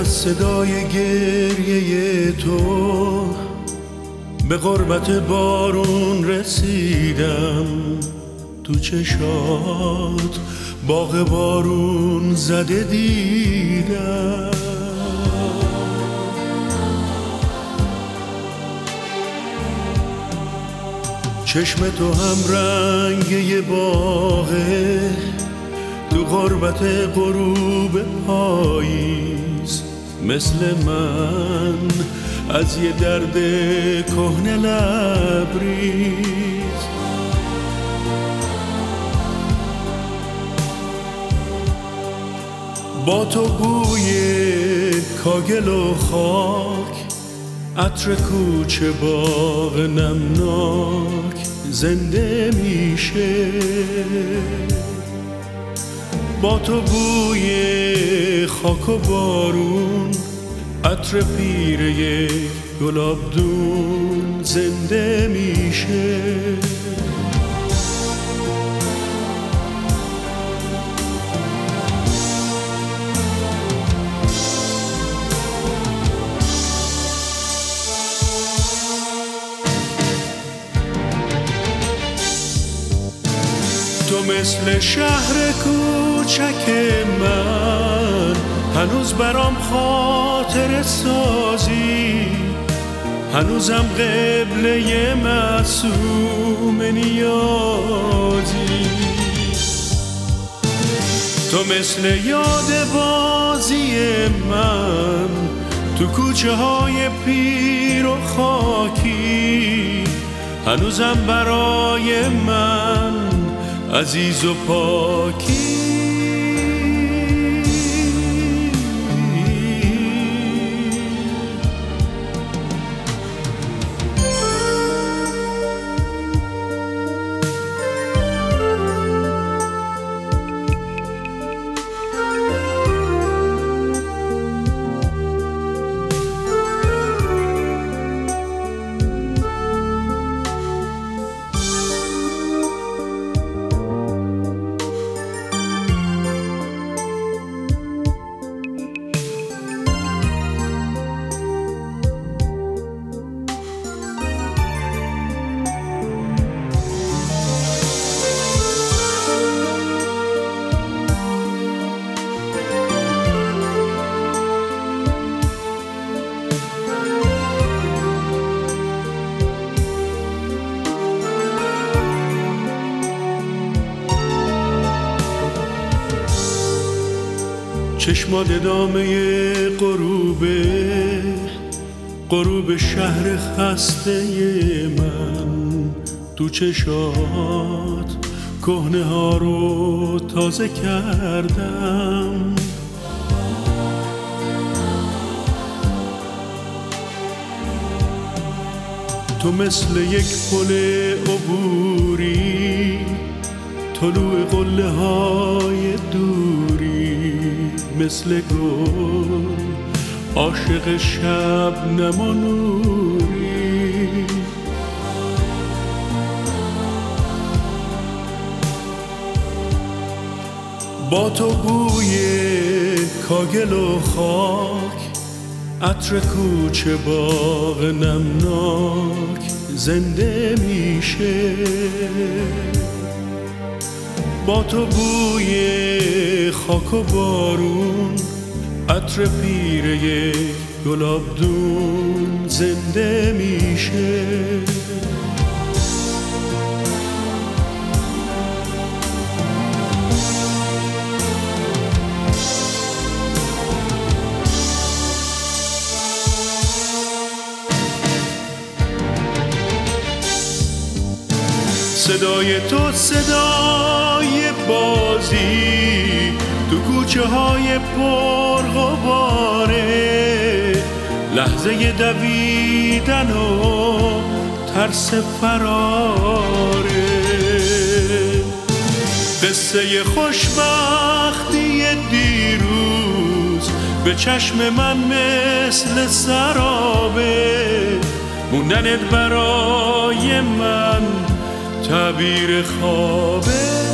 صدای گریه تو به غربت بارون رسیدم، تو چشات باغ بارون زده دیدم. چشم تو هم رنگ یه باغه، تو غربت غروب پاییز، مثل من از یه درد کهنه لبریز. با تو بوی کاگل و خاک، عطر کوچه باغ نمناک زنده میشه. با تو بوی خاک و بارون، عطر پیر یک گلابدون زنده میشه. تو مثل شهر کوچک من، هنوز برام خاطر سازی، هنوزم قبله معصوم نیازی. تو مثل یاد بازی من، تو کوچه های پیر و خاکی، هنوزم برای من عزیز و پاکی. چشمات ادامه غروب شهر خسته من، تو چشات کهنه ها رو تازه کردم. تو مثل یک پل عبوری، طلوع قله های دوری، مثل گل عاشق شبنم و نوری. با تو بوی کاگل و خاک، عطر کوچه باغ نمناک زنده میشه. با تو بوی خاک و بارون، عطر پیر یک گلابدون زنده میشه. صدای تو صدای بازی، تو کوچه های پرغباره، لحظه دویدن و ترس فراره. قصه خوشبختی دیروز به چشم من مثل سرابه، موندنت برای من تعبیر خوابه.